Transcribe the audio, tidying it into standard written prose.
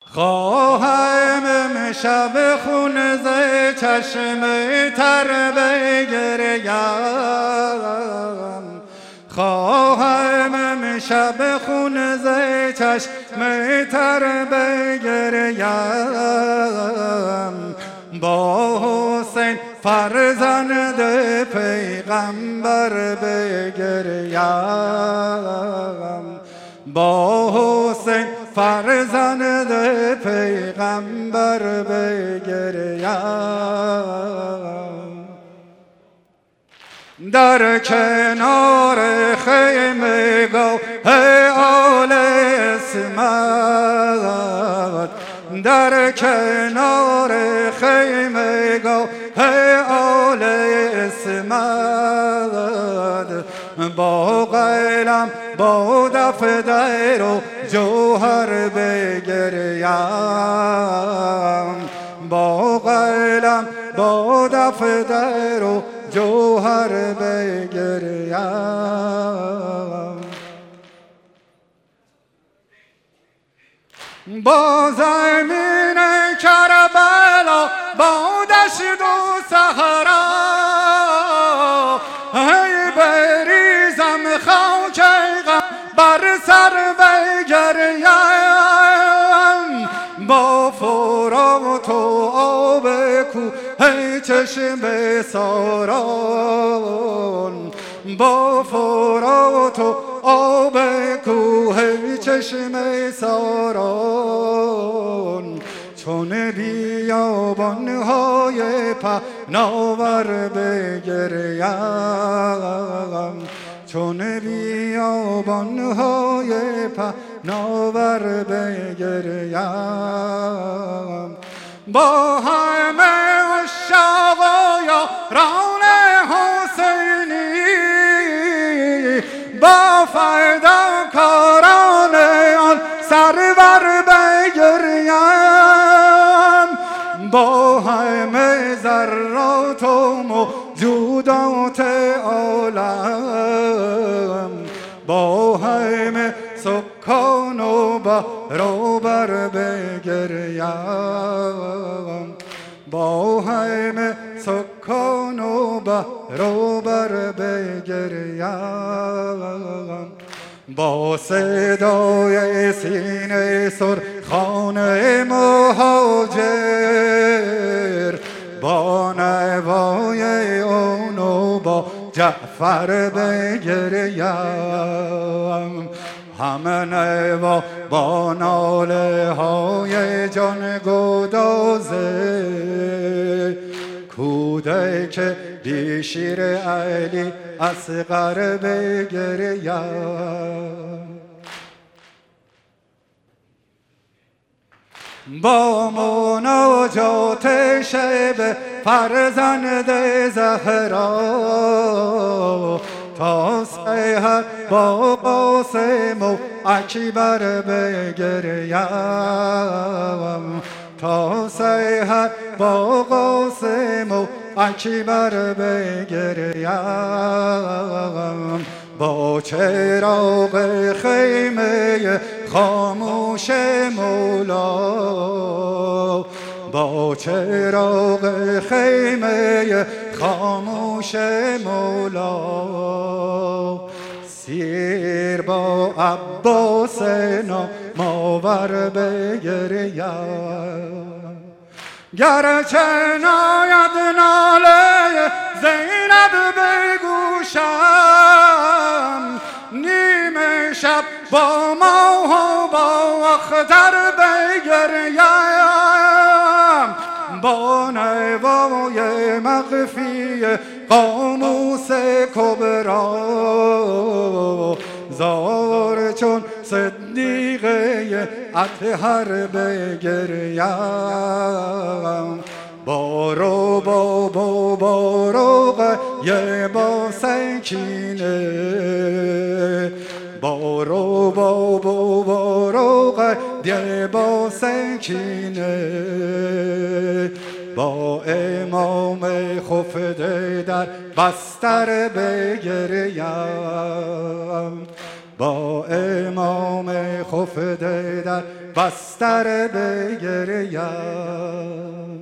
خواهم امشب خون ز چشم تر بگریم، خواهم امشب خون ز چشم تر بگریم، با حسین فرزند پیغمبر بگریم، با حسین فرزند پیغمبر بگریم. در کنار خیمه گاه آل اسمت، در کنار خیمه گاه آل اسمت، با قلم با دفتر و جوهر بگریم، با قلم با دفتر و جوهر بگریم. با زمین کربلا با دشت و صحرا، ای بریزم خاک غم بر سر بگریم، با فرات و آب کوه چشمه ساران، با فرات و آب کوه چشمه ساران، چون بیابان‌های پهناور بگریم، چون بیابان‌های پهناور بگریم، با همه عشاق و یاران حسینی، با فداکاران آن سرور بگریم، با همه ذرات و موجودات عالم، با همه سکان و بروبر بگریم، با همه سکان و بروبر بگریم، با صدای سینه سرخان مهاجر، با نوای اون و با جعفر بگریم، همه نوا با ناله های جان گدازه، کودک بی شیر علی اصغر بگریم، با مناجات شب فرزند زهرا، تا سحر با قاسم و اکبر بگریم، تا سحر با قاسم و اکبر بگریم، با چراغ خیمه خاموش مولا، با چراغ خیمه خاموش مولا، سیر با عباس نامآور بگریم، گرچه ناید ناله زینب به گوشم، نیمه شب با ماه و با اختر بگریم، با نوای مخفی قاموس کبرا، زار چون صدیقه اطهر بگریم، بارو بابا باروغ یه با سکینه، بارو بابا باروغ یه با سکینه، با امام خفته در بستر بگریم، با امام خفته در بستر بگریم.